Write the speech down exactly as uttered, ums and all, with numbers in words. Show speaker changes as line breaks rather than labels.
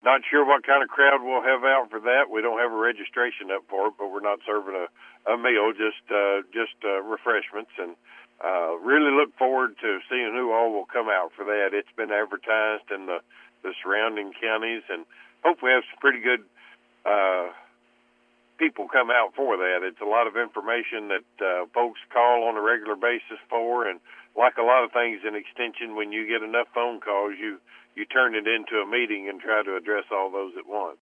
not sure what kind of crowd we'll have out for that. We don't have a registration up for it, but we're not serving a, a meal, just uh, just uh, refreshments. And uh, really look forward to seeing who all will come out for that. It's been advertised in the, the surrounding counties, and hopefully have some pretty good uh, people come out for that. It's a lot of information that uh, folks call on a regular basis for, and like a lot of things in Extension, when you get enough phone calls, you, you turn it into a meeting and try to address all those at once.